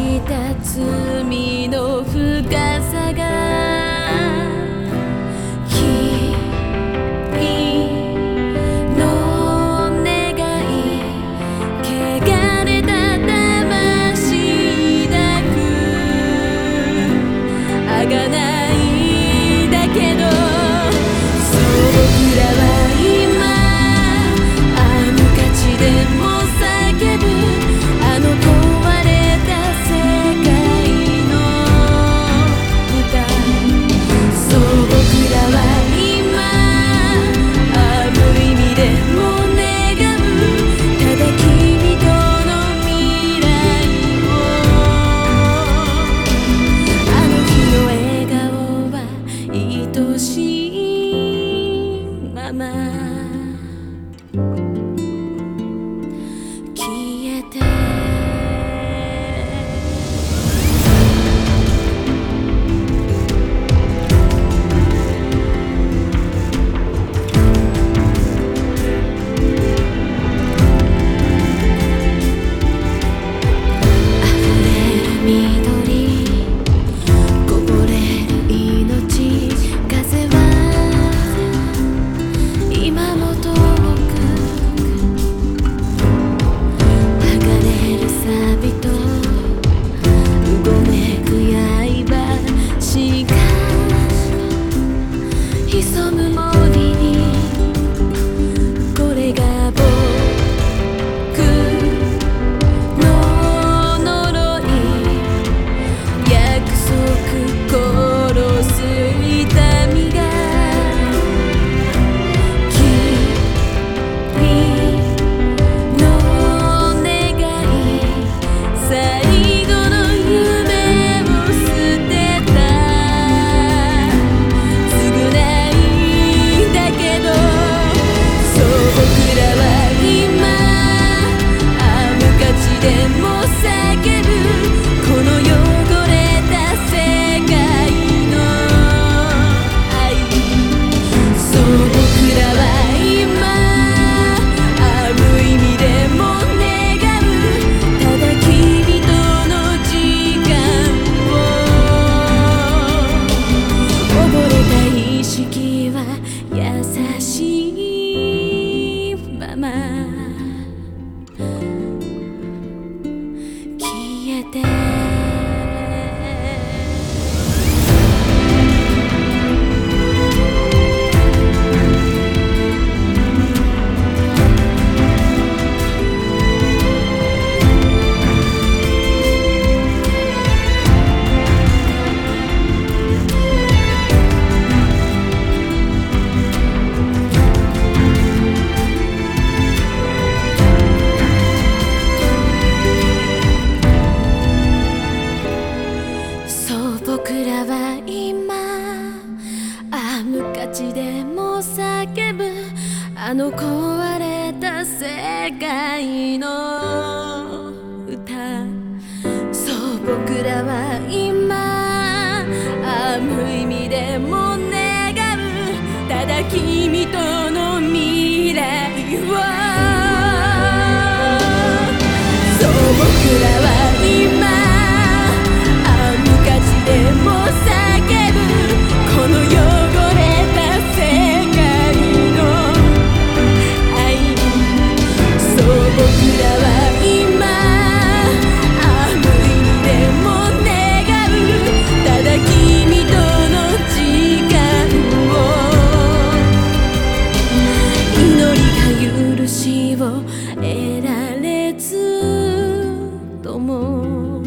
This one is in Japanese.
した罪の深さが君の願い汚れた魂なくあがないだけどそう僕らは今あの価値でも叫ぶあの壊れた世界の歌そう僕らは今ある意味でも願うただ君との未来をあの日の笑顔は愛しいまま消えて潜む森にこれが僕の呪い約束殺す痛みが君の願い最後の夢を捨てたでも叫ぶこの汚れた世界の愛そう僕らは今ある意味でも願うただ君との時間を溺れた意識は優しいまま消えて僕らは今無価値でも叫ぶあの壊れた世界の歌そう僕らは今無意味でも願うただ君との未来をそう僕らは今でも叫ぶこの汚れた世界の愛そう僕らは今無意味でも願うただ君との時間を祈りが許しを得られずとも